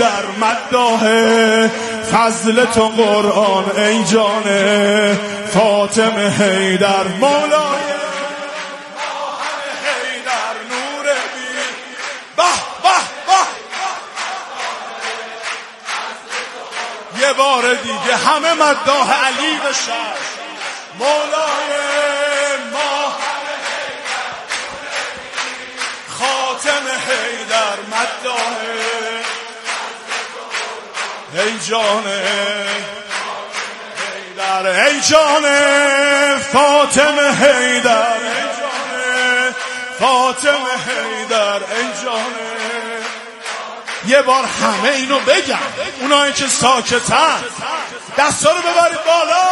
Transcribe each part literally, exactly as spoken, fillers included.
حیدر مداح فضل تو قرآن ای جان فاطمه حیدر مولای حیدر نور بی به به به یه بار دیگه همه مداح علی بشن مولای ما خاتم حیدر مداح ای جان حیدر ای جان فاطمه حیدر ای جان فاطمه حیدر ای جان. یه بار همه اینو بگم اونایی که ساکتن دستا رو ببرید بالا.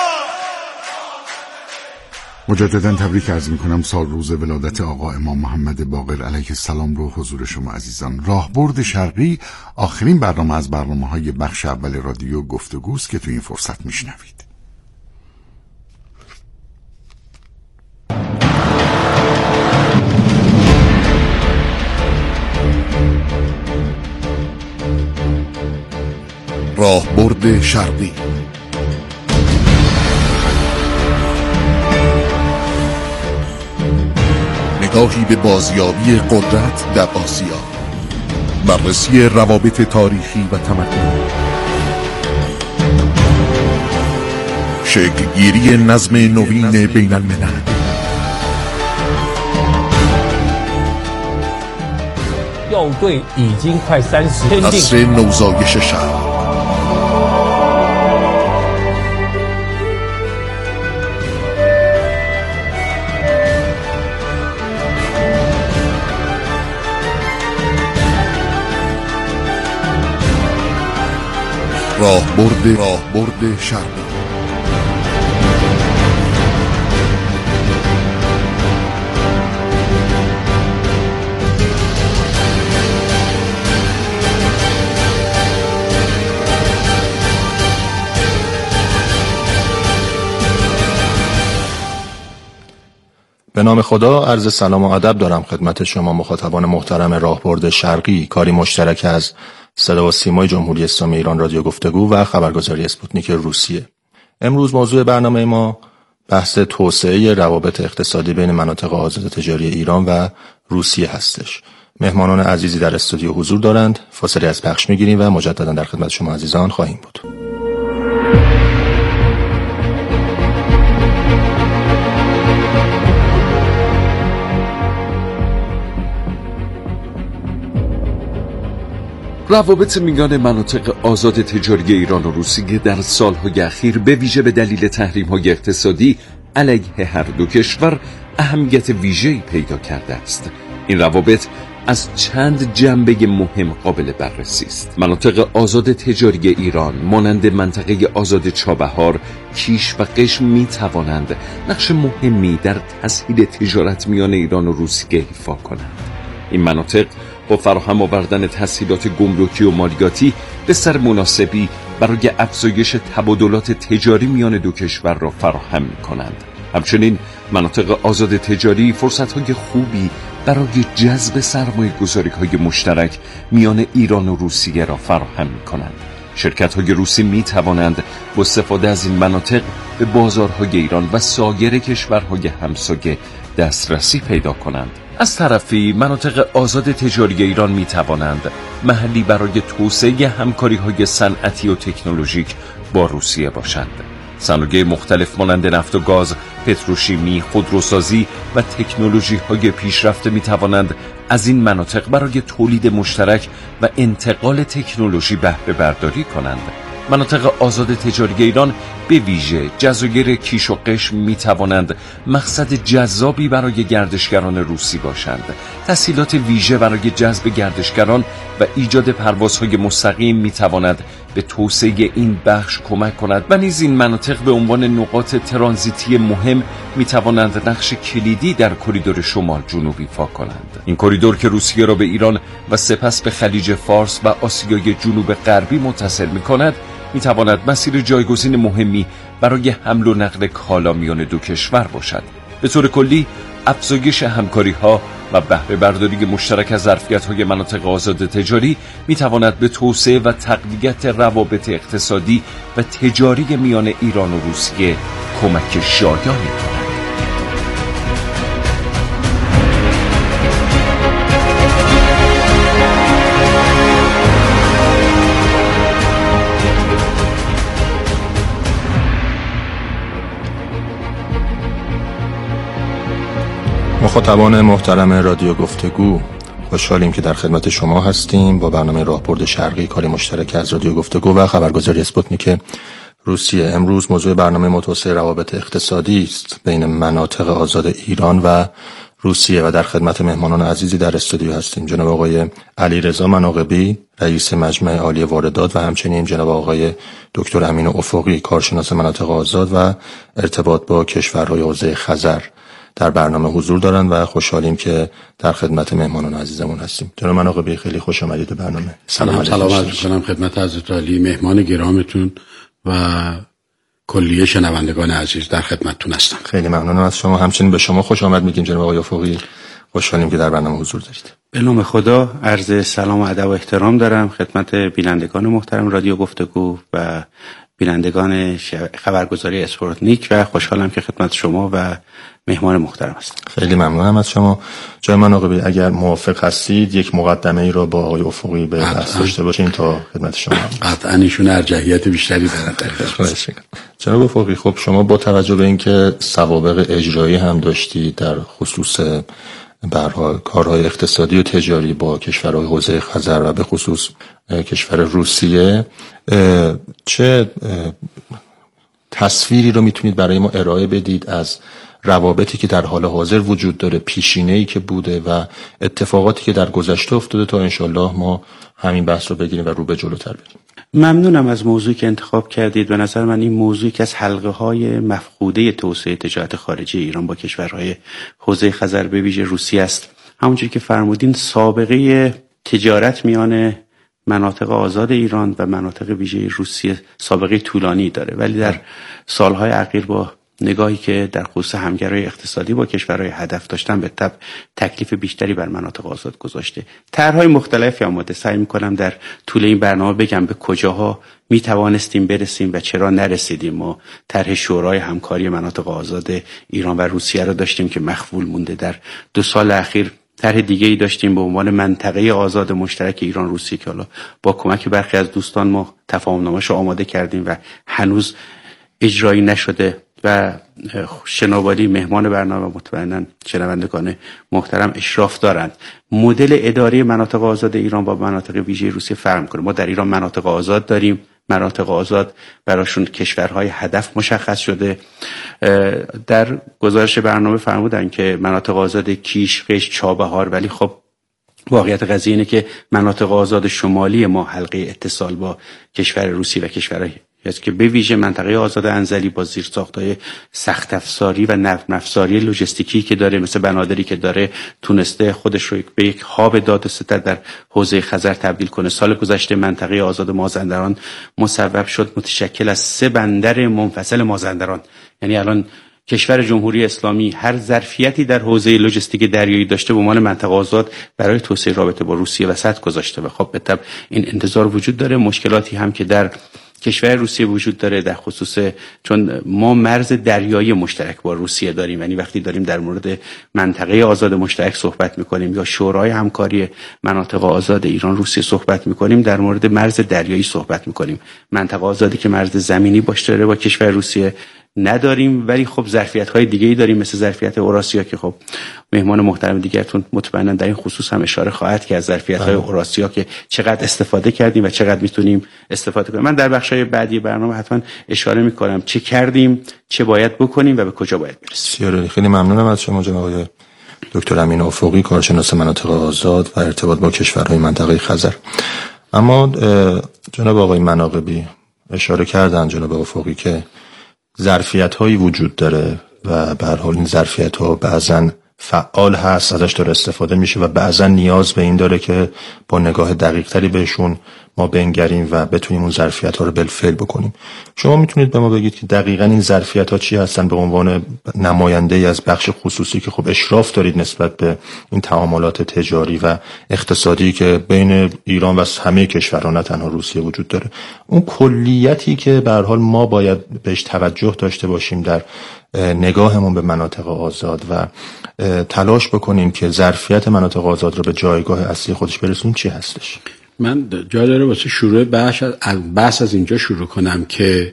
مجددا تبریک عرض میکنم سال روز ولادت آقا امام محمد باقر علیه السلام رو حضور شما عزیزان. راهبرد شرقی آخرین برنامه از برنامه‌های بخش اول رادیو گفتگوست که تو این فرصت میشنوید. راهبرد شرقی نگاهی به بازیابی قدرت در آسیا، بررسی روابط تاریخی و تمدنی، شکلگیری نظم نوین بین الملل، عصر نوزایش شهر، راهبرد راهبرد شرقی. به نام خدا عرض سلام و ادب دارم خدمت شما مخاطبان محترم راهبرد شرقی، کاری مشترک از صدا و سیمای جمهوری اسلامی ایران رادیو گفتگو و خبرگزاری اسپوتنیک روسیه. امروز موضوع برنامه ما بحث توسعه روابط اقتصادی بین مناطق آزاد تجاری ایران و روسیه هستش. مهمانان عزیزی در استودیو حضور دارند. فاصله از پخش میگیریم و مجددا در خدمت شما عزیزان خواهیم بود. روابط میان مناطق آزاد تجاری ایران و روسیه در سالهای اخیر به ویژه به دلیل تحریم‌های اقتصادی علیه هر دو کشور اهمیت ویژه‌ای پیدا کرده است. این روابط از چند جنبه مهم قابل بررسی است. مناطق آزاد تجاری ایران مانند منطقه آزاد چابهار، کیش و قشم می توانند نقش مهمی در تسهیل تجارت میان ایران و روسیه ایفا کنند. این مناطق با فراهم آوردن تسهیلات گمرکی و مالیاتی به سر مناسبی برای افزایش تبادلات تجاری میان دو کشور را فراهم می کنند. همچنین مناطق آزاد تجاری فرصت‌های خوبی برای جذب سرمایه‌گذاری‌های مشترک میان ایران و روسیه را فراهم می کنند. شرکت‌های روسی می توانند با استفاده از این مناطق به بازارهای ایران و سایر کشورهای همسایه دسترسی پیدا کنند. از طرفی مناطق آزاد تجاری ایران می توانند محلی برای توسعه همکاری‌های صنعتی و تکنولوژیک با روسیه باشند. صنایع مختلف مانند نفت و گاز، پتروشیمی، خودروسازی و تکنولوژی‌های پیشرفته می توانند از این مناطق برای تولید مشترک و انتقال تکنولوژی بهره برداری کنند. مناطق آزاد تجاری ایران به ویژه جزایر کیش و قشم می توانند مقصد جذابی برای گردشگران روسی باشند. تسهیلات ویژه برای جذب گردشگران و ایجاد پروازهای مستقیم می تواند به توسعه این بخش کمک کند و نیز این مناطق به عنوان نقاط ترانزیتی مهم می توانند نقش کلیدی در کریدور شمال جنوب ایفا کنند. این کریدور که روسیه را به ایران و سپس به خلیج فارس و آسیای جنوب غربی متصل می کند می تواند مسیر جایگزین مهمی برای حمل و نقل کالا میان دو کشور باشد. به طور کلی افزایش همکاری‌ها و بهره برداری مشترک از ظرفیت‌های مناطق آزاد تجاری می‌تواند به توسعه و تقویت روابط اقتصادی و تجاری میان ایران و روسیه کمک شایانی کند. مخاطبان محترم رادیو گفتگو، خوشحالیم که در خدمت شما هستیم با برنامه راهبرد شرقی، کاری مشترک از رادیو گفتگو و خبرگزاری اسپوتنیک روسیه. امروز موضوع برنامه متوسع روابط اقتصادی است بین مناطق آزاد ایران و روسیه و در خدمت مهمانان عزیزی در استودیو هستیم. جناب آقای علیرضا مناقبی، رئیس مجمع عالی واردات، و همچنین جناب آقای دکتر امین افقی، کارشناس مناطق آزاد و ارتباط با کشورهای حوزه خزر، در برنامه حضور دارند و خوشحالیم که در خدمت مهمانان عزیزمون هستیم. جناب مناقبی، خیلی خوش آمدید به برنامه. سلام سلام عرض می‌کنم خدمت حضرت عالی، مهمان گرامتون و کلیه شنوندگان عزیز در خدمتتون هستم. خیلی ممنونم از شما. همچنین به شما خوش آمد میگیم جناب آقای افقی، خوشحالیم که در برنامه حضور دارید. به نام خدا عرض سلام و ادب و احترام دارم خدمت بینندگان محترم رادیو گفتگو و بینندگان خبرگزاری اسپوتنیک و خوشحالم که خدمت شما و مهمان محترم هستم. خیلی ممنونم از شما. جای مناقبی، اگر موافق هستید یک مقدمه ای رو با آقای افقی به دست داشته باشین تا خدمت شما. قطعاً ایشون ارجحیت بیشتری دارن. جناب افقی، خب شما با توجه به اینکه سوابق اجرایی هم داشتید در خصوص به هر حال کارهای اقتصادی و تجاری با کشورهای حوزه خزر و به خصوص کشور روسیه، چه تصویری رو میتونید برای ما ارائه بدید از روابطی که در حال حاضر وجود داره، پیشینه‌ای که بوده و اتفاقاتی که در گذشته افتاده تا انشالله ما همین بحث رو بگیریم و رو به جلوتر بریم؟ ممنونم از موضوعی که انتخاب کردید. به نظر من این موضوعی که از حلقه‌های مفقوده توسعه تجارت خارجی ایران با کشورهای حوزه خزر به ویژه روسیه است. همونجوری که فرمودین، سابقه تجارت میان مناطق آزاد ایران و مناطق ویژه روسیه سابقه طولانی داره، ولی در سالهای اخیر با نگاهی که در خصوص همگرای اقتصادی با کشورهای هدف داشتن به تبع تکلیف بیشتری بر مناطق آزاد گذاشته. طرح‌های مختلفی آماده. سعی می‌کنم در طول این برنامه بگم به کجاها می توانستیم برسیم و چرا نرسیدیم. ما طرح شورای همکاری مناطق آزاد ایران و روسیه را داشتیم که مخفول مونده. در دو سال اخیر طرح دیگه‌ای داشتیم به عنوان منطقه آزاد مشترک ایران روسیه که حالا با کمک برخی از دوستان ما تفاهم‌نامه‌اش رو آماده کردیم و هنوز اجرایی نشده و شنواری مهمان برنامه مطمئناً شنوندگان محترم اشراف دارند. مدل اداره مناطق آزاد ایران با مناطق ویژه روسیه فرق می‌کنه. ما در ایران مناطق آزاد داریم، مناطق آزاد براشون کشورهای هدف مشخص شده. در گزارش برنامه فرمودن که مناطق آزاد کیش، قشم، چابهار، ولی خب واقعیت قضیه اینه که مناطق آزاد شمالی ما حلقه اتصال با کشور روسیه و کشورهای است که به ویژه منطقه آزاد انزلی با زیرساخت‌های سخت افزاری و نرم افزاری لوجستیکی که داره، مثل بنادری که داره، تونسته خودش رو به یک هاب داد و ستد در حوزه خزر تبدیل کنه. سال گذشته منطقه آزاد مازندران مصوب شد متشکل از سه بندر منفصل مازندران. یعنی الان کشور جمهوری اسلامی هر ظرفیتی در حوزه لوجستیک دریایی داشته به عنوان منطقه آزاد برای توسعه رابطه با روسیه وسط گذاشته و خب به طبع این انتظار وجود داره. مشکلاتی هم که در کشور روسیه وجود داره در خصوص، چون ما مرز دریایی مشترک با روسیه داریم، یعنی وقتی داریم در مورد منطقه آزاد مشترک صحبت میکنیم یا شورای همکاری مناطق آزاد ایران روسیه صحبت میکنیم، در مورد مرز دریایی صحبت میکنیم. منطقه آزادی که مرز زمینی باش داره با کشور روسیه نداریم، ولی خب ظرفیت‌های دیگه‌ای داریم مثل ظرفیت اوراسیا که خب مهمان محترم دیگرتون مطمئنا در این خصوص هم اشاره خواهد کرد، ظرفیت‌های اوراسیا که چقدر استفاده کردیم و چقدر میتونیم استفاده کنیم. من در بخش‌های بعدی برنامه حتما اشاره می‌کنم چه کردیم، چه باید بکنیم و به کجا باید برسیم. خیلی ممنونم از شما جناب آقای دکتر امین افقی، کارشناس مناطق آزاد و ارتباط با کشورهای منطقه خزر. اما جناب آقای مناقبی اشاره کردن جناب افقی که ظرفیت‌هایی وجود داره و به هر حال این ظرفیت‌ها بعضن فعال هست، ازش داره استفاده میشه و بعضن نیاز به این داره که با نگاه دقیق‌تری بهشون ما بنگریم و بتونیم اون ظرفیت ها رو بالفعل بکنیم. شما میتونید به ما بگید که دقیقاً این ظرفیت ها چی هستن به عنوان نماینده از بخش خصوصی که خب اشراف دارید نسبت به این تعاملات تجاری و اقتصادی که بین ایران و همه کشورها نه تنها روسیه وجود داره، اون کلیتی که به هر حال ما باید بهش توجه داشته باشیم در نگاهمون به مناطق آزاد و تلاش بکنیم که ظرفیت مناطق آزاد رو به جایگاه اصلی خودش برسونیم چی هستش؟ من جا داره واسه شروع بحث از بحث از اینجا شروع کنم که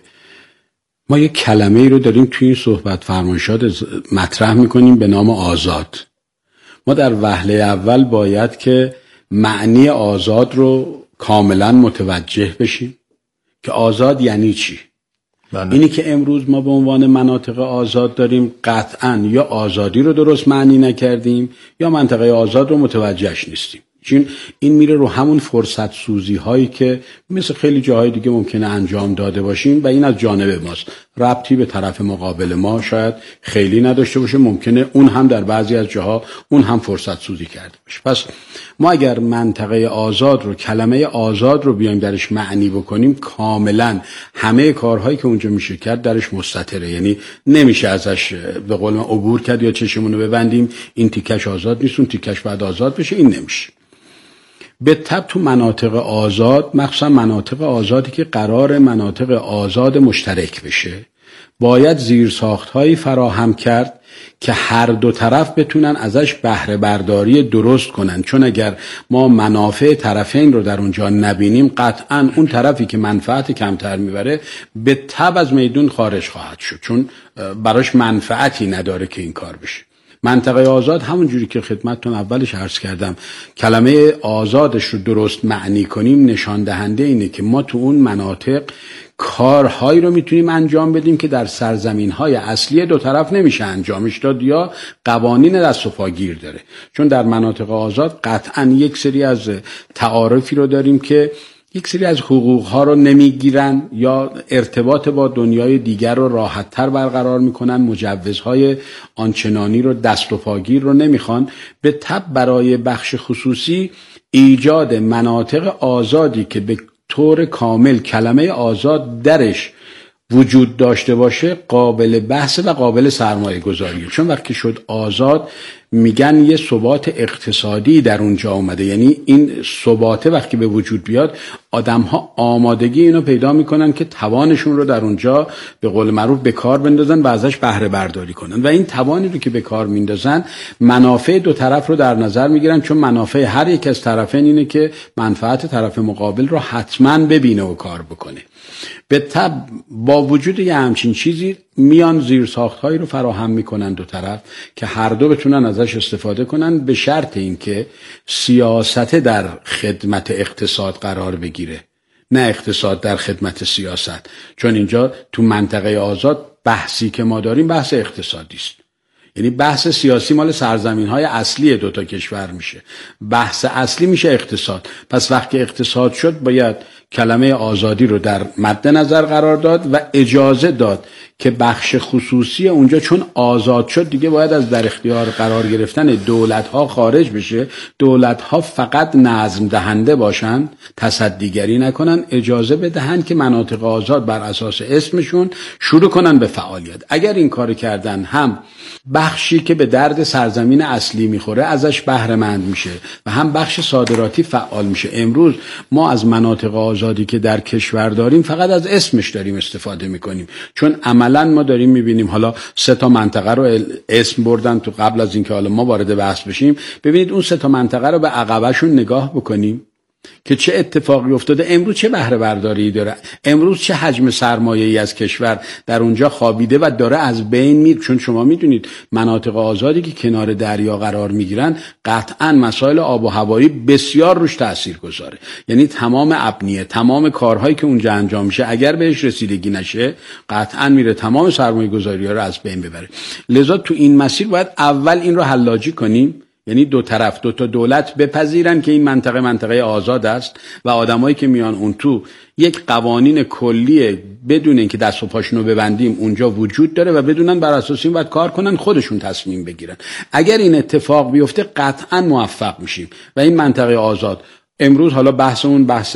ما یک کلمه ای رو داریم توی این صحبت فرمایشات مطرح میکنیم به نام آزاد. ما در وهله اول باید که معنی آزاد رو کاملا متوجه بشیم که آزاد یعنی چی. بله. اینی که امروز ما به عنوان مناطق آزاد داریم قطعاً یا آزادی رو درست معنی نکردیم یا منطقه آزاد رو متوجهش نیستیم. چون این میره رو همون فرصت سوزی هایی که مثل خیلی جاهای دیگه ممکنه انجام داده باشیم و این از جانب ماست، ربطی به طرف مقابل ما شاید خیلی نداشته باشه، ممکنه اون هم در بعضی از جاها اون هم فرصت سوزی کرده باشه. پس ما اگر منطقه آزاد رو، کلمه آزاد رو بیایم درش معنی بکنیم، کاملا همه کارهایی که اونجا میشه کرد درش مستتره، یعنی نمیشه ازش به قول من عبور کرد یا چشمون رو ببندیم این تیکش آزاد نیست اون تیکش بعد آزاد بشه، این نمیشه. به تبع تو مناطق آزاد، مخصوصا مناطق آزادی که قرار مناطق آزاد مشترک بشه، باید زیرساخت‌هایی فراهم کرد که هر دو طرف بتونن ازش بهره برداری درست کنن. چون اگر ما منافع طرفین رو در اونجا نبینیم، قطعاً اون طرفی که منفعت کمتر میبره به تبع از میدون خارج خواهد شد، چون براش منفعتی نداره که این کار بشه. منطقه آزاد همون جوری که خدمتتون اولش عرض کردم کلمه آزادش رو درست معنی کنیم، نشان دهنده اینه که ما تو اون مناطق کارهایی رو میتونیم انجام بدیم که در سرزمین‌های اصلی دو طرف نمیشه انجامش داد یا قوانین دست و پاگیر داره. چون در مناطق آزاد قطعاً یک سری از تعارفی رو داریم که یک سری از حقوقها رو نمیگیرن یا ارتباط با دنیای دیگر رو راحت‌تر برقرار میکنن، مجوزهای آنچنانی رو دست و پاگیر رو نمیخوان. به تبع برای بخش خصوصی ایجاد مناطق آزادی که به طور کامل کلمه آزاد درش وجود داشته باشه قابل بحث و قابل سرمایه گذاریه. چون وقتی شد آزاد میگن یه ثبات اقتصادی در اونجا اومده، یعنی این ثبات وقتی به وجود بیاد آدم‌ها آمادگی اینو پیدا میکنن که توانشون رو در اونجا به قول معروف به کار بندازن و ازش بهره برداری کنن و این توانی رو که به کار میندازن منافع دو طرف رو در نظر میگیرن، چون منافع هر یک از طرفین اینه که منفعت طرف مقابل رو حتما ببینه و کار بکنه. به تبع با وجود یه همچین چیزی میان زیرساخت‌هایی رو فراهم میکنن دو طرف که هر دو بتونن ازش استفاده کنن، به شرط اینکه سیاست در خدمت اقتصاد قرار بگیره نه اقتصاد در خدمت سیاست. چون اینجا تو منطقه آزاد بحثی که ما داریم بحث اقتصادی است، یعنی بحث سیاسی مال سرزمین‌های اصلی دوتا کشور میشه، بحث اصلی میشه اقتصاد. پس وقتی اقتصاد شد باید کلمه آزادی رو در مد نظر قرار داد و اجازه داد که بخش خصوصی اونجا چون آزاد شد دیگه باید از در اختیار قرار گرفتن دولت‌ها خارج بشه، دولت‌ها فقط نظم دهنده باشن، تصدیگری نکنن، اجازه بدهن که مناطق آزاد بر اساس اسمشون شروع کنن به فعالیت. اگر این کار کردن هم بخشی که به درد سرزمین اصلی میخوره ازش بهره مند میشه و هم بخش صادراتی فعال میشه. امروز ما از مناطق آزادی که در کشور داریم فقط از اسمش داریم استفاده میکنیم، چون عملا ما داریم میبینیم حالا سه تا منطقه رو اسم بردن تو. قبل از اینکه حالا ما وارد بحث بشیم ببینید اون سه تا منطقه رو به عقبشون نگاه بکنیم که چه اتفاقی افتاده، امروز چه بهره برداری داره، امروز چه حجم سرمایه‌ای از کشور در اونجا خوابیده و داره از بین میره. چون شما میدونید مناطق آزادی که کنار دریا قرار میگیرن قطعاً مسائل آب و هوایی بسیار روش تأثیر گذاره، یعنی تمام ابنیه، تمام کارهایی که اونجا انجام میشه اگر بهش رسیدگی نشه قطعاً میره تمام سرمایه گذاری‌ها رو از بین ببره. لذا تو این مسیر باید اول این رو حلاجی کنیم، یعنی دو طرف دو تا دولت بپذیرن که این منطقه منطقه آزاد است و آدمایی که میان اون تو یک قوانین کلیه بدون اینکه دست و پاشونو ببندیم اونجا وجود داره و بدونن بر اساس این باید کار کنن، خودشون تصمیم بگیرن. اگر این اتفاق بیفته قطعا موفق میشیم و این منطقه آزاد امروز حالا بحث اون بحث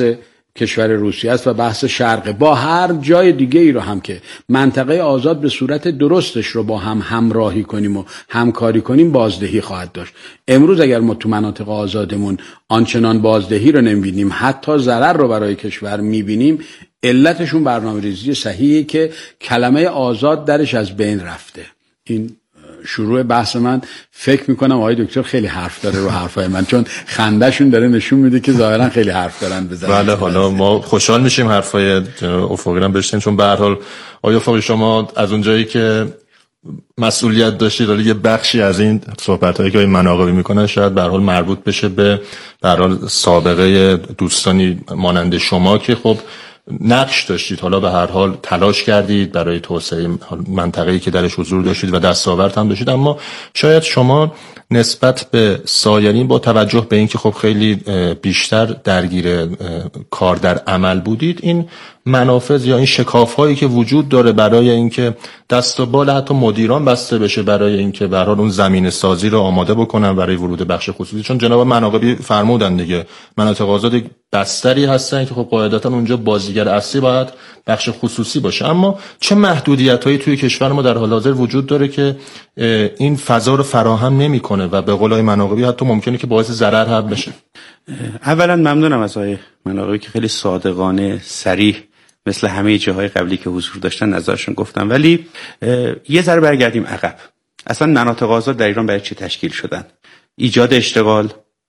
کشور روسیه است و بحث شرق، با هر جای دیگه ای رو هم که منطقه آزاد به صورت درستش رو با هم همراهی کنیم و همکاری کنیم بازدهی خواهد داشت. امروز اگر ما تو مناطق آزادمون آنچنان بازدهی رو نمیبینیم، حتی ضرر رو برای کشور میبینیم، علتشون برنامه‌ریزی صحیحه که کلمه آزاد درش از بین رفته. این شروع بحث من. فکر میکنم آقای دکتر خیلی حرف داره رو حرفای من، چون خندهشون داره نشون میده که ظاهرا خیلی حرف دارن بزنن. بله، حالا ما خوشحال میشیم حرفای افقی رو بشنویم، چون به هر حال آقای افقی شما از اونجایی که مسئولیت داشتید، حالا یه بخشی از این صحبتایی که این مناقبی میکنن شاید به هر حال مربوط بشه به به هر حال سابقه دوستانی مانند شما که خب نقش داشتید، حالا به هر حال تلاش کردید برای توسعه منطقه‌ای که درش حضور داشتید و دستاورد هم داشتید، اما شاید شما نسبت به سایرین با توجه به اینکه خب خیلی بیشتر درگیر کار در عمل بودید، این منافذ یا این شکاف‌هایی که وجود داره برای اینکه دست و بال حتی مدیران بسته بشه برای اینکه به هر حال اون زمینه سازی رو آماده بکنن برای ورود بخش خصوصی، چون جناب مناقبی فرمودن دیگه مناطق آزاد بستری هستن که خب قاعدتاً اونجا بازیگر اصلی باید بخش خصوصی باشه، اما چه محدودیت‌هایی توی کشور ما در حال حاضر وجود داره که این فضا رو فراهم نمی‌کنه و به قول آقای مناقبی حتی ممکنه که باعث ضرر هم بشه؟ اولا ممنونم از آقای مناقبی که خیلی صادقانه صریح مثل همه جاهای قبلی که حضور داشتن نظرشون گفتم، ولی یه ذره برگردیم عقب. اصلا مناطق آزاد در ایران برای چه تشکیل شدن؟ ایجاد اشتغال،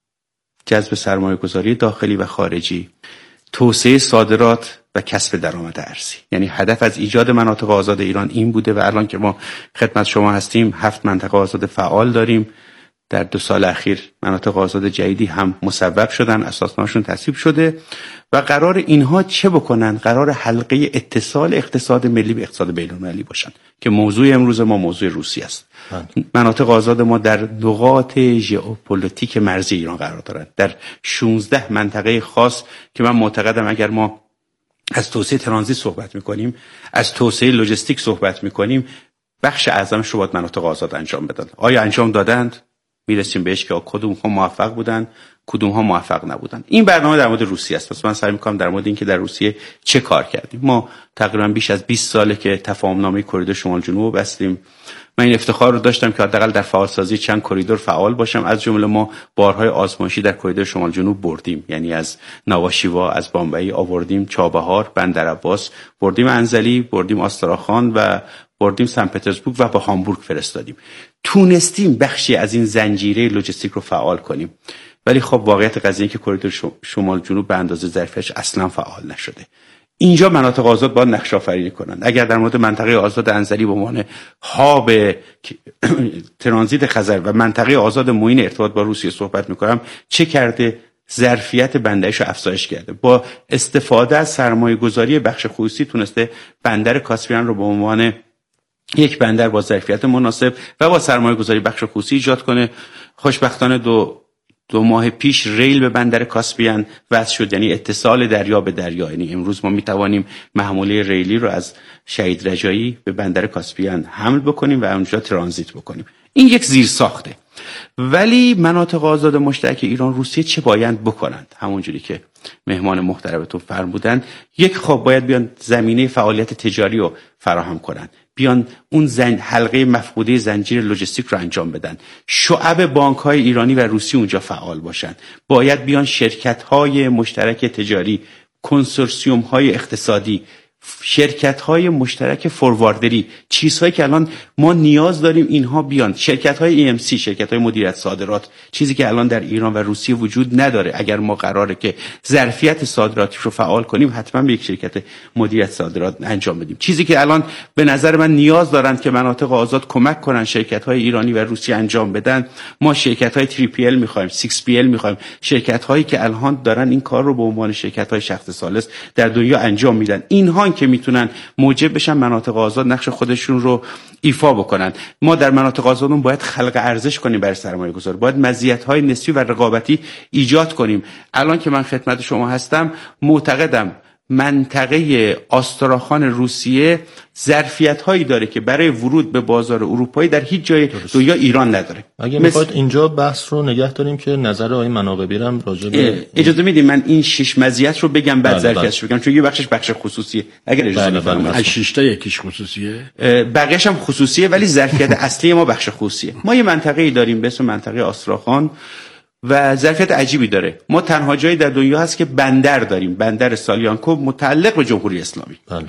جذب سرمایه گذاری داخلی و خارجی، توسعه صادرات و کسب درآمد ارزی. یعنی هدف از ایجاد مناطق آزاد ایران این بوده و الان که ما خدمت شما هستیم هفت منطقه آزاد فعال داریم. در دو سال اخیر مناطق آزاد جدیدی هم مصوب شدن، اساسنامه‌شون تصویب شده و قرار اینها چه بکنن؟ قرار حلقه اتصال اقتصاد ملی به اقتصاد بین‌المللی باشن که موضوع امروز ما موضوع روسیه است. مناطق آزاد ما در نقاط ژئوپلیتیک مرزی ایران قرار دارند، در شانزده منطقه خاص که من معتقدم اگر ما از توسعه ترانزیت صحبت می‌کنیم، از توسعه لوجستیک صحبت می‌کنیم، بخش اعظمش رو باید مناطق آزاد انجام بدن. آیا انجام دادند؟ میرسیم بهش که کدوم ها موفق بودن، کدوم ها موفق نبودن. این برنامه در مورد روسیه است. پس من سعی می‌کنم در مورد این که در روسیه چه کار کردیم. ما تقریبا بیش از بیست ساله که تفاهمنامه کریدور شمال جنوب بستیم. من این افتخار رو داشتم که حداقل در فعالسازی چند کریدور فعال باشم. از جمله ما بارهای آزمایشی در کریدور شمال جنوب بردیم، یعنی از ناواشیوا، از بامبئی آوردیم چابهار، بندرعباس، بردیم انزلی، بردیم آستراخان و بردیم سن پترزبورگ و به هامبورگ فرستادیم. تونستیم بخشی از این زنجیره لوجستیک رو فعال کنیم، ولی خب واقعیت قضیه که کریدور شمال جنوب به اندازه ظرفیتش اصلا فعال نشده. اینجا مناطق آزاد باید نقش آفرینی کنند. اگر در مورد منطقه آزاد انزلی به عنوان هاب ترانزیت خزر و منطقه آزاد معین ارتباط با روسیه صحبت می‌کنم، چه کرده؟ ظرفیت بندرش رو افزایش کرده. با استفاده از سرمایه گذاری بخش خصوصی تونسته بندر کاسپیان رو به عنوان یک بندر با ظرفیت مناسب و با سرمایه گذاری بخش خصوصی ایجاد کنه. خوشبختانه دو دو ماه پیش ریل به بندر کاسپیان وصل شد، یعنی اتصال دریا به دریا. یعنی امروز ما میتوانیم محموله ریلی رو از شهید رجایی به بندر کاسپیان حمل بکنیم و اونجا ترانزیت بکنیم. این یک زیر ساخته. ولی مناطق آزاد مشترک ایران روسیه چه باید بکنند؟ همونجوری که مهمان محترمتون فرمودن، یک خب باید بیان زمینه فعالیت تجاری رو فراهم کنند، بیان اون زن حلقه مفقوده زنجیره لوجستیک رو انجام بدن، شعب بانک‌های ایرانی و روسی اونجا فعال باشن، باید بیان شرکت‌های مشترک تجاری، کنسورسیوم‌های اقتصادی، شرکت‌های مشترک فورواردری، چیزهایی که الان ما نیاز داریم اینها بیان، شرکت‌های ای ام سی، شرکت‌های مدیریت صادرات، چیزی که الان در ایران و روسیه وجود نداره. اگر ما قراره که ظرفیت صادراتی رو فعال کنیم، حتما به یک شرکت مدیریت صادرات انجام بدیم. چیزی که الان به نظر من نیاز دارند که مناطق آزاد کمک کنن شرکت‌های ایرانی و روسی انجام بدن. ما شرکت‌های تری پی ال می‌خوایم، سیکس پی ال می‌خوایم، شرکت‌هایی که الان دارن این کار رو به عنوان شرکت‌های شخص ثالث در دنیا انجام میدن. اینها که میتونن موجب بشن مناطق آزاد نقش خودشون رو ایفا بکنن. ما در مناطق آزادمون باید خلق ارزش کنیم برای سرمایه گذار، باید مزیت‌های نسبی و رقابتی ایجاد کنیم. الان که من خدمت شما هستم معتقدم منطقه آستراخان روسیه ظرفیت هایی داره که برای ورود به بازار اروپایی در هیچ جای دنیا ایران نداره. اگه میخواید اینجا بحث رو نگه داریم که نظر آقای مناقبی هم راجع به اجازه میدید من این شش مزیت رو بگم بعد ظرفیتش بگم، چون یه بخشش بخش خصوصیه. اگر اجازه بدید از شش تا یکیش خصوصیه، بقیه‌اش هم خصوصیه، ولی ظرفیت اصلی ما بخش خصوصیه. ما یه منطقه‌ای داریم به اسم منطقه آستراخان و ظرفیت عجیبی داره. ما تنها جایی در دنیا هست که بندر داریم، بندر سالیانکو متعلق به جمهوری اسلامی. بله.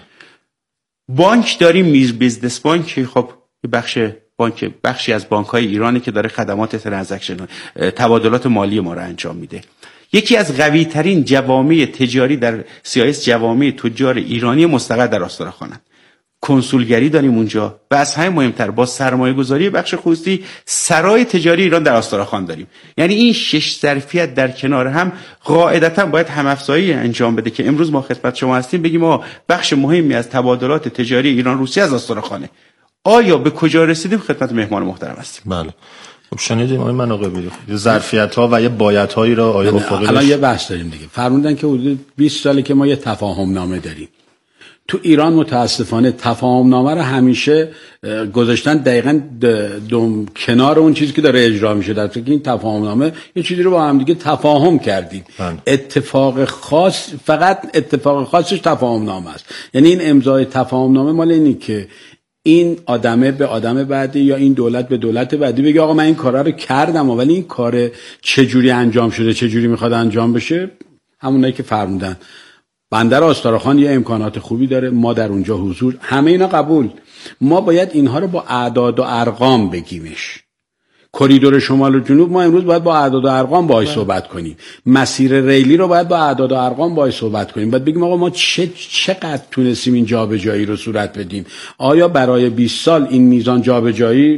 بانک داریم، میز بیزنس بانک، خب بخش بانک بخشی از بانک‌های ایرانی که داره خدمات ترانزکشن تبادلات مالی ما رو انجام میده. یکی از قوی ترین جوامع تجاری در سی آی اس جوامع تجار ایرانی مستقر در آستراخانه. کنسولگری داریم اونجا و از همه مهمتر با سرمایه گذاری بخش خصوصی سرای تجاری ایران در آستراخان داریم. یعنی این شش ظرفیت در کنار هم قاعدتا باید همافزایی انجام بده که امروز ما خدمت شما هستیم بگیم ما بخش مهمی از تبادلات تجاری ایران روسیه از آستراخانه. آیا به کجا رسیدیم؟ خدمت مهمان محترم هستیم. بله. خب شنیدیم آقای مناقبی ظرفیت‌ها و یه بایدهایی را آقای افقی الان یه بحث داریم دیگه. فرمودن که حدود بیست ساله که ما یه تفاهم نامه داریم. تو ایران متاسفانه تفاهم نامه رو همیشه گذاشتن دقیقاً دوم کنار اون چیزی که داره اجرا میشه، در حالی که این تفاهم نامه یه چیزی رو با هم دیگه تفاهم کردیم. بند. اتفاق خاص، فقط اتفاق خاصش تفاهم نامه است. یعنی این امضای تفاهم نامه مال اینی که این آدمه به آدم بعدی یا این دولت به دولت بعدی بگه آقا من این کارا رو کردم، ولی این کار چجوری انجام شده، چجوری میخواد انجام بشه. همونایی که فرمودن بندر آستراخان یه امکانات خوبی داره، ما در اونجا حضور، همه اینا قبول. ما باید اینها رو با اعداد و ارقام بگیمش. کریدور شمال و جنوب ما امروز باید با اعداد و ارقام باهاش صحبت کنیم. مسیر ریلی رو باید با اعداد و ارقام باهاش صحبت کنیم. باید بگیم آقا ما چه چقدر تونستیم این جابجایی رو صورت بدیم. آیا برای بیست سال این میزان جابجایی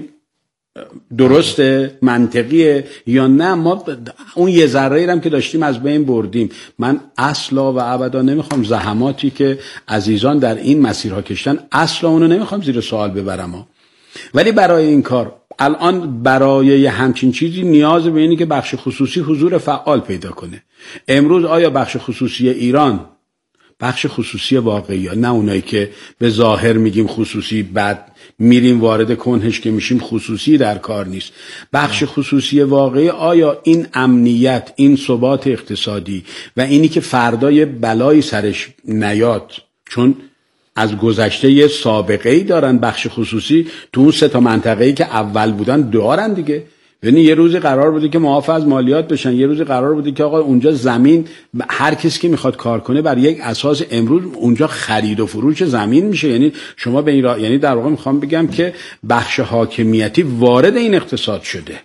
درسته، منطقیه یا نه؟ ما اون یه ذره ای هم که داشتیم از بین بردیم. من اصلا و ابدا نمیخوام زحماتی که عزیزان در این مسیرها کشتن اصلا اونو نمیخوام زیر سوال ببرم ها. ولی برای این کار الان برای همچین چیزی نیاز به اینه که بخش خصوصی حضور فعال پیدا کنه. امروز آیا بخش خصوصی ایران بخش خصوصی واقعی، نه اونایی که به ظاهر میگیم خصوصی بعد میریم وارد کنهش که میشیم خصوصی در کار نیست، بخش خصوصی واقعی آیا این امنیت، این ثبات اقتصادی و اینی که فردا بلایی سرش نیاد، چون از گذشته یه سابقه‌ای دارن بخش خصوصی تو اون سه تا منطقه‌ای که اول بودن دارن دیگه. یعنی یه روزی قرار بوده که معاف از مالیات بشن، یه روزی قرار بوده که آقا اونجا زمین هر کسی که میخواد کار کنه بر یک اساس، امروز اونجا خرید و فروش زمین میشه. یعنی شما به این را... یعنی در واقع میخوام بگم که بخش حاکمیتی وارد این اقتصاد شده.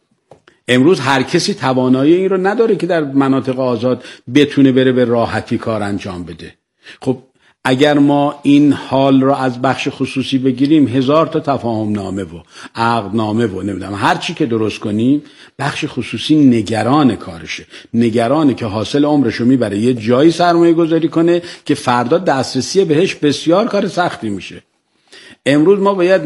امروز هر کسی توانایی این رو نداره که در مناطق آزاد بتونه بره به راحتی کار انجام بده. خب اگر ما این حال رو از بخش خصوصی بگیریم، هزار تا تفاهم نامه و عقد نامه و نمیدونم هر چی که درست کنیم، بخش خصوصی نگران کارشه، نگرانه که حاصل عمرشو میبره یه جایی سرمایه گذاری کنه که فردا دسترسی بهش بسیار کار سختی میشه. امروز ما باید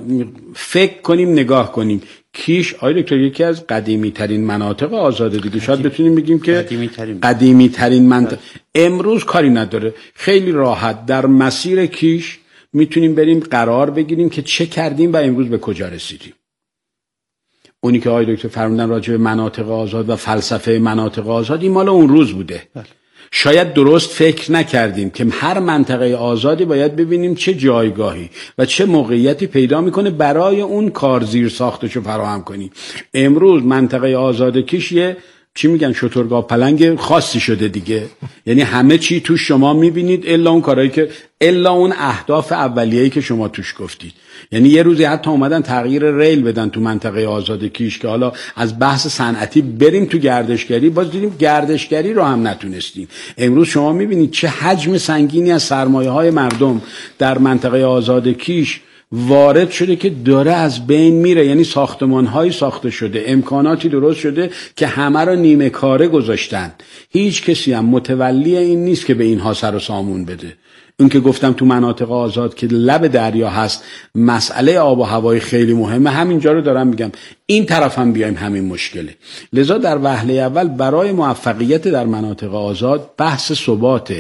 فکر کنیم، نگاه کنیم. کیش آقای دکتر یکی از قدیمی ترین مناطق آزاده دیگه، شاید بتونیم بگیم که قدیمی ترین, قدیمی ترین منطقه. امروز کاری نداره، خیلی راحت در مسیر کیش میتونیم بریم قرار بگیریم که چه کردیم و امروز به کجا رسیدیم. اونی که آقای دکتر فرمودن راجع به مناطق آزاد و فلسفه مناطق آزاد، این مال اون روز بوده. بله. شاید درست فکر نکردیم که هر منطقه آزادی باید ببینیم چه جایگاهی و چه موقعیتی پیدا میکنه برای اون کار زیر ساختشو فراهم کنیم. امروز منطقه آزاد کیشیه چی میگن شترگاه پلنگ خاصی شده دیگه. یعنی همه چی تو شما میبینید الا اون کارهایی که الا اون اهداف اولیه‌ای که شما توش گفتید. یعنی یه روزی حتی اومدن تغییر ریل بدن تو منطقه آزاد کیش که حالا از بحث صنعتی بریم تو گردشگری، باز دیدیم گردشگری رو هم نتونستیم. امروز شما میبینید چه حجم سنگینی از سرمایه‌های مردم در منطقه آزاد کیش وارد شده که داره از بین میره. یعنی ساختمان‌هایی ساخته شده، امکاناتی درست شده که همه رو نیمه کاره گذاشتن. هیچ کسی هم متولی این نیست که به اینها سر و سامون بده. اون که گفتم تو مناطق آزاد که لب دریا هست مسئله آب و هوای خیلی مهمه، همینجا رو دارم میگم. این طرف هم بیایم همین مشکله. لذا در وهله اول برای موفقیت در مناطق آزاد بحث ثبات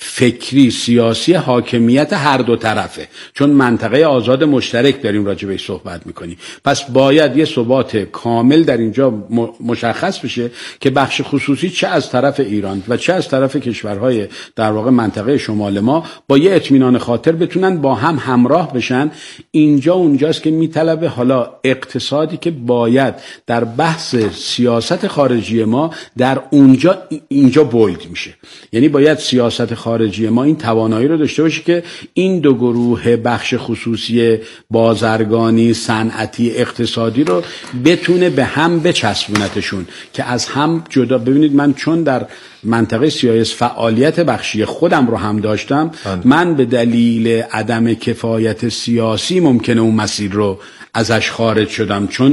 فکری، سیاسی، حاکمیت هر دو طرفه، چون منطقه آزاد مشترک داریم راجع بهش صحبت میکنیم. پس باید یه ثبات کامل در اینجا مشخص بشه که بخش خصوصی چه از طرف ایران و چه از طرف کشورهای در واقع منطقه شمال ما با یه اطمینان خاطر بتونن با هم همراه بشن. اینجا اونجاست که میطلبه حالا اقتصادی که باید در بحث سیاست خارجی ما در اونجا اینجا بولد میشه. یعنی باید سیاست خارجی ما این توانایی رو داشته باشه که این دو گروه بخش خصوصی بازرگانی، صنعتی، اقتصادی رو بتونه به هم بچسبونتشون که از هم جدا. ببینید من چون در منطقه سیاس فعالیت بخشی خودم رو هم داشتم، من به دلیل عدم کفایت سیاسی ممکنه اون مسیر رو ازش خارج شدم، چون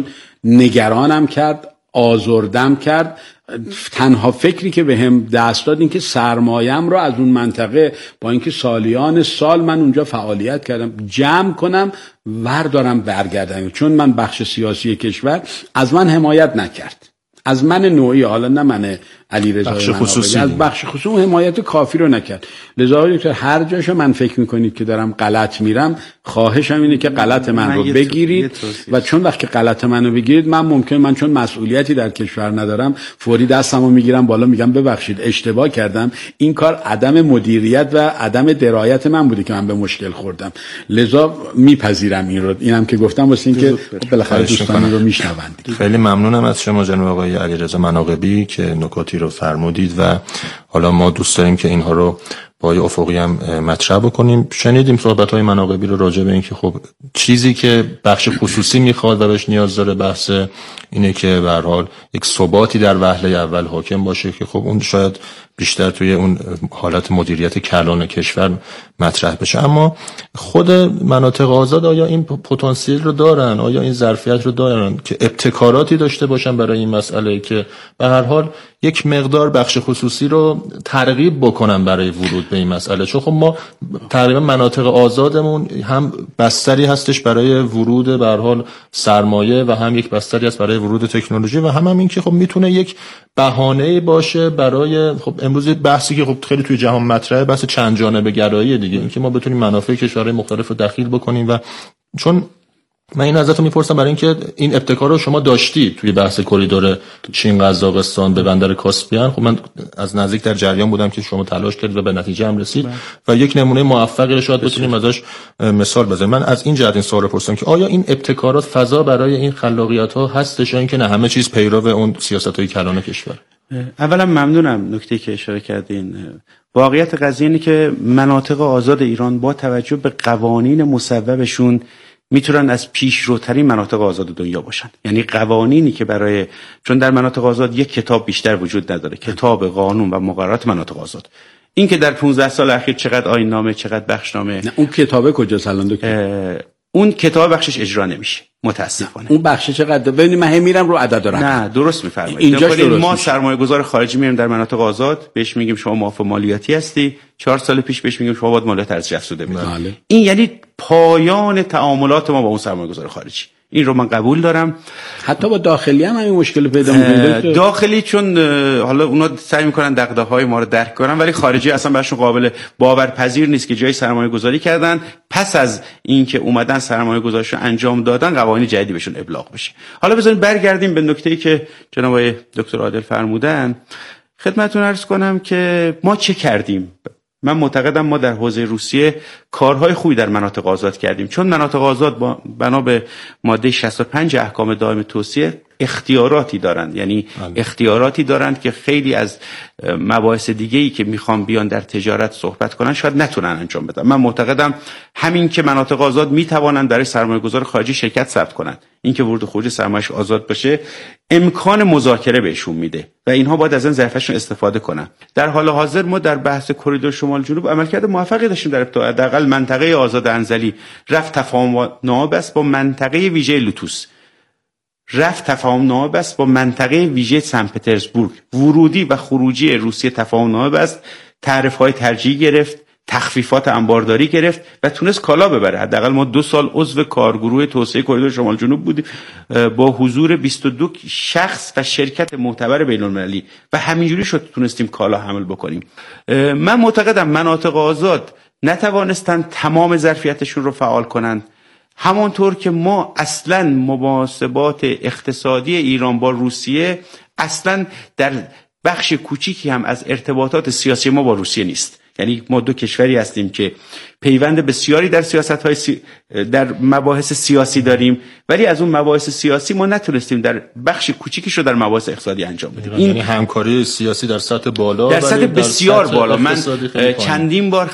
نگرانم کرد، آزردم کرد. تنها فکری که به هم دست داد این که سرمایم رو از اون منطقه با اینکه سالیان سال من اونجا فعالیت کردم جمع کنم وردارم برگردم، چون من بخش سیاسی کشور از من حمایت نکرد، از من نوعی، حالا نه من علیرضا بخش خصوصی، از بخش خصوصی حمایت کافی رو نکرد. لذا دکتر هر جاشو من فکر میکنید که دارم غلط میرم، خواهشم اینه که غلط من رو بگیرید و چون وقتی غلط منو بگیرید من ممکن من چون مسئولیتی در کشور ندارم فوری دستمو میگیرم بالا میگم ببخشید اشتباه کردم، این کار عدم مدیریت و عدم درایت من بوده که من به مشکل خوردم. لذا میپذیرم این رو. اینم که گفتم واسه اینکه بالاخره دوستان رو میشنوند. خیلی ممنونم از شما جناب آقای علیرضا مناقبی که نکاتی رو فرمودید و حالا ما دوست داریم که اینها رو با افقی هم مطرح بکنیم. شنیدیم صحبت‌های مناقبی رو راجع به این که خب چیزی که بخش خصوصی میخواد و بهش نیاز داره بحث اینه که به هر حال یک ثباتی در وهله اول حاکم باشه که خب اون شاید بیشتر توی اون حالت مدیریت کلان کشور مطرح بشه. اما خود مناطق آزاد آیا این پتانسیل رو دارن، آیا این ظرفیت رو دارن که ابتکاراتی داشته باشن برای این مسئله که به هر حال یک مقدار بخش خصوصی رو ترغیب بکنن برای ورود به این مسئله؟ چون خب ما تقریبا مناطق آزادمون هم بستری هستش برای ورود به هر حال سرمایه و هم یک بستری هست برای ورود تکنولوژی و هم هم این که خب میتونه یک بهانه باشه برای خب امروز بحثی که خب خیلی توی جهان مطرحه، بحث چند جانبه گرایی دیگه، اینکه ما بتونیم منافع کشورهای مختلف رو دخیل بکنیم. و چون من این ازتون میپرسم برای اینکه این ابتکار رو شما داشتید توی بحث کریدور چین قزاقستان به بندر کاسپیان، خب من از نزدیک در جریان بودم که شما تلاش کردید و به نتیجه هم رسید و یک نمونه موفقی رو شاید بتونیم ازش مثال بزنیم. من از این جهت این سوال رو پرسیدم که آیا این ابتکارات فضا برای این خلاقیت‌ها هستش یا اینکه نه همه چیز پیرو اون سیاست‌های کلان کشور؟ اولا ممنونم نکته که اشاره کردین. واقعیت قضیه اینه که مناطق آزاد ایران با توجه به قوانین مصوبشون میتونن از پیشروترین مناطق آزاد دنیا باشن. یعنی قوانینی که برای، چون در مناطق آزاد یک کتاب بیشتر وجود نداره، کتاب قانون و مقررات مناطق آزاد. این که در پانزده سال اخیر چقدر آیین نامه، چقدر بخشنامه، نه اون کتابه کجاست الان دکتر؟ اون کتاب بخشش اجرا نمیشه متاسفانه. اون بخش چقدر؟ ببینید من هم میرم رو عدد دارم. نه درست میفرمایید. اینجا ما سرمایه گذار خارجی میریم در مناطق آزاد، بهش میگیم شما معاف مالیاتی هستی، چهار سال پیش بهش میگیم شما باید مالیات ارزش افزوده بدید. این یعنی پایان تعاملات ما با اون سرمایه گذار خارجی. این رو من قبول دارم. حتی با داخلی هم همین مشکل پیدا می‌کنه. داخلی چون حالا اونا سعی می‌کنن دغدغه‌های ما رو درک کنن، ولی خارجی اصلا براشون قابل باورپذیر نیست که جای سرمایه گذاری کردن پس از اینکه اومدن سرمایه گذاریشو انجام دادن قوانین جدیدی بهشون ابلاغ بشه. حالا بذارید برگردیم به نکته‌ای که جناب آقای دکتر عادل فرمودن. خدمتتون عرض کنم که ما چه کردیم. من معتقدم ما در حوزه روسیه کارهای خوبی در مناطق آزاد کردیم، چون مناطق آزاد با بنا به ماده شصت و پنج احکام دائم توسعه اختیاراتی دارند. یعنی اختیاراتی دارند که خیلی از مباحث دیگه‌ای که میخوام بیان در تجارت صحبت کنن شاید نتونن انجام بدن. من معتقدم همین که مناطق آزاد میتوانند برای سرمایه‌گذار خارجی شرکت ثبت کنند، این که ورود و خروج سرمایه‌اش آزاد باشه امکان مذاکره بهشون میده و اینها باید از این ظرفشون استفاده کنن. در حال حاضر ما در بحث کریدور شمال جنوب عملکرد موفقی داشتیم. در ابتدا حداقل منطقه آزاد انزلی رفت تفاهم نامه بست با منطقه ویژه لوتوس، رفت تفاهم نامه بست با منطقه ویژه سن پترزبورگ، ورودی و خروجی روسیه تفاهم نامه بست، تعرفه‌های ترجیحی گرفت، تخفیفات انبارداری گرفت و تونست کالا ببره. حداقل ما دو سال عضو کارگروه توسعه کریدور شمال جنوب بودیم با حضور بیست و دو شخص و شرکت معتبر بین‌المللی و همینجوری شد تونستیم کالا حمل بکنیم. من معتقدم مناطق آزاد نتوانستن تمام ظرفیتشون رو فعال کنند، همانطور که ما اصلا محاسبات اقتصادی ایران با روسیه اصلا در بخش کوچیکی هم از ارتباطات سیاسی ما با روسیه نیست. یعنی ما دو کشوری هستیم که پیوند بسیاری در سیاست‌های سی... در مباحث سیاسی داریم، ولی از اون مباحث سیاسی ما نتونستیم در بخش کوچیکش رو در مباحث اقتصادی انجام بدیم. این یعنی همکاری سیاسی در سطح بالا، در سطح بسیار در سطح بالا. من چندین بار